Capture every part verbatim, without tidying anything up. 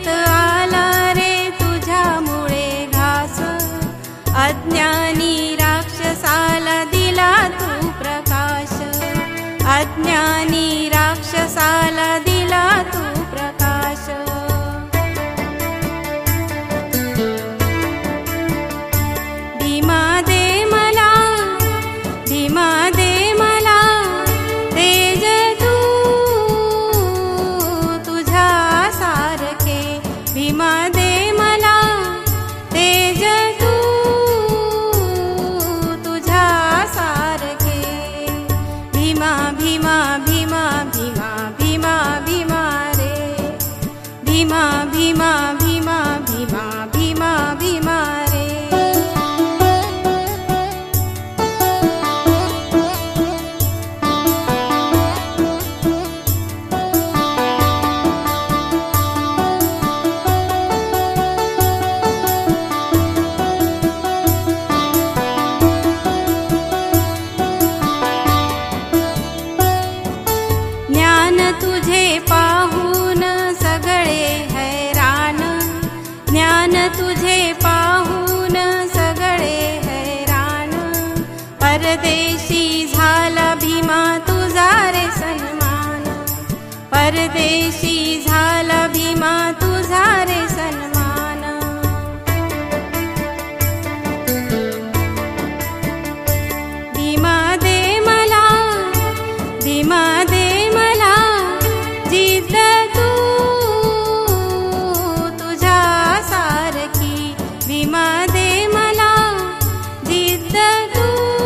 जगत आला रे तुझ्यामुळे घास, अज्ञानी राक्षसाला दिला तू प्रकाश, अज्ञानी राक्षसाला दिला तू प्रकाश। भीमा दे मला, भीमा दे मला तेज तू तुझ्या सारखे, भीमा दे मला तेज तू तुझ्या सारखे। भीमा भीमा भीमा भीमा भीमा भीमा रे, भीमा भीमा भीमा भीमा भीमा भीमा रे। ज्ञान तुझे पाहून सगळे हैराण, ज्ञान तुझे पाहून सगळे हैराण। परदेशी झाला भीमा तुझा रे सन्मान, परदेशी झाला भीमा तुझा रे सन्मान। भीमा दे मला, भीमा दे मला जिद्द तू तुझ्या सारखी, भीमा दे मला जिद्द तू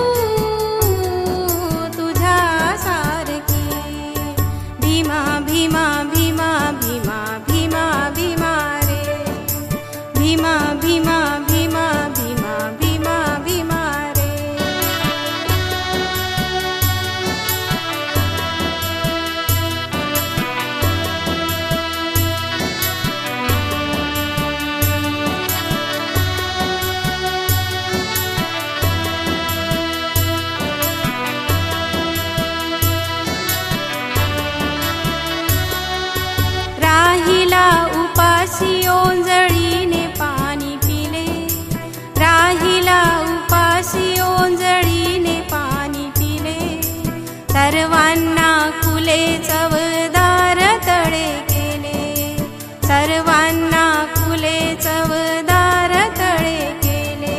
तुझ्या सारखी। भीमा भीमा भीमा भीमा भीमा भीमा रे, भीमा भीमा भीमा भीमा भीमा भीमा रे। राहिला उपाशी ओंजळीने पाणी पिले, राहिला उपाशी ओंजळीने पाणी पिले। सर्वांना खुले चवदार तळे केले, सर्वांना खुले चवदार तळे केले।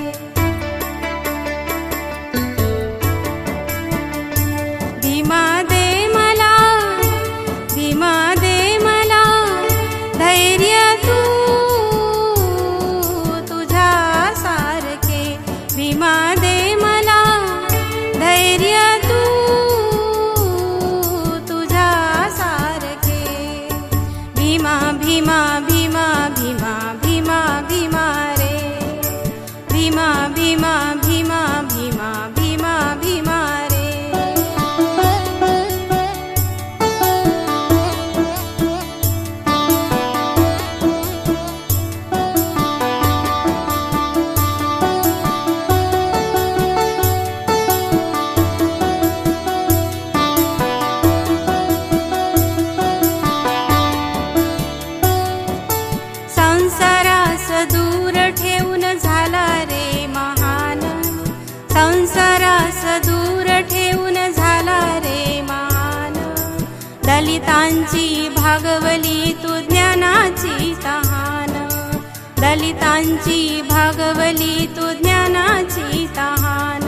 भीमा दे मला, भीमा दे मला धैर्य तू तुझ्या सारखे, भीमा दे मला धैर्य तू तुझ्या सारखे। भीमा भीमा भीमा भीमा भीमा भीमा रे, भीमा भीमा भीमा भीमा भीमा भीमा रे। संसारास दूर ठेवून झाला रे महान, संसारास दूर ठेवून झाला रे महान। दलितांची भागवली तू ज्ञानाची तहान, दलितांची भागवली तू ज्ञानाची तहान।